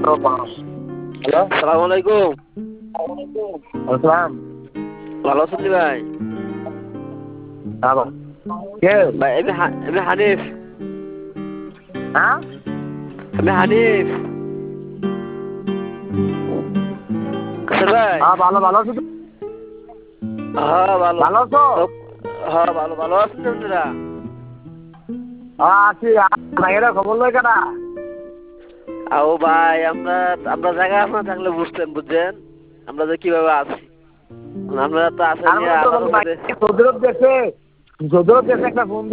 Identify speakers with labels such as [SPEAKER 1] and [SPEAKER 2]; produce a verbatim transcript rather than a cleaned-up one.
[SPEAKER 1] Hello,
[SPEAKER 2] সালাম আলাইকুম।
[SPEAKER 1] আসসালাম।
[SPEAKER 2] ভালো আছেন নি ভাই?
[SPEAKER 1] হ্যাঁ, কে?
[SPEAKER 2] ভাই আমি হা- আমি হানিফ।
[SPEAKER 1] হ্যাঁ,
[SPEAKER 2] আমি হানিফ। আচ্ছা ভাই।
[SPEAKER 1] হ্যাঁ, ভালো ভালো আছো তো?
[SPEAKER 2] হ্যাঁ ভালো।
[SPEAKER 1] ভালো আছো?
[SPEAKER 2] তো হ্যাঁ ভালো ভালো আছেন তো আপনারা?
[SPEAKER 1] হ্যাঁ, আছি। ভাইয়েরা খবর লয় কেনা?
[SPEAKER 2] আও ভাই আমরা আমরা জায়গা না থাকলে বুঝতেন বুঝছেন আমরা যে কিভাবে আছি। আপনারা তো আছেন
[SPEAKER 1] তার মানে তো
[SPEAKER 2] আল্লাহর
[SPEAKER 1] বলো ভাই,
[SPEAKER 2] রহমতে।
[SPEAKER 1] সৌদি আরব দেশে সৌদি আরব দেশে একটা ফোন